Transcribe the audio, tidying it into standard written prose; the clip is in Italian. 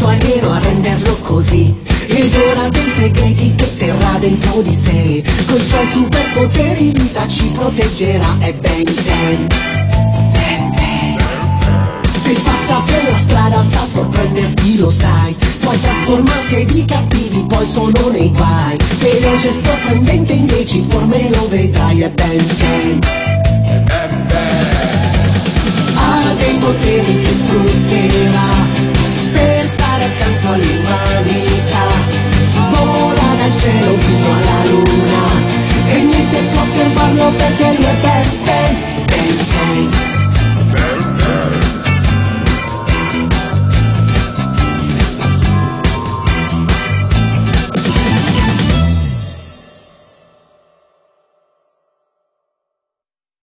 tutto alieno a renderlo così. Ed ora dei segreti che terrà dentro di sé, coi suoi superpoteri Lisa ci proteggerà, è Ben 10. Se passa per la strada sa sorprenderti, lo sai, puoi trasformarsi di cattivi, poi sono nei guai. Veloce e sorprendente in 10 forme lo vedrai, è Ben 10. Ha dei poteri che sfrutterà,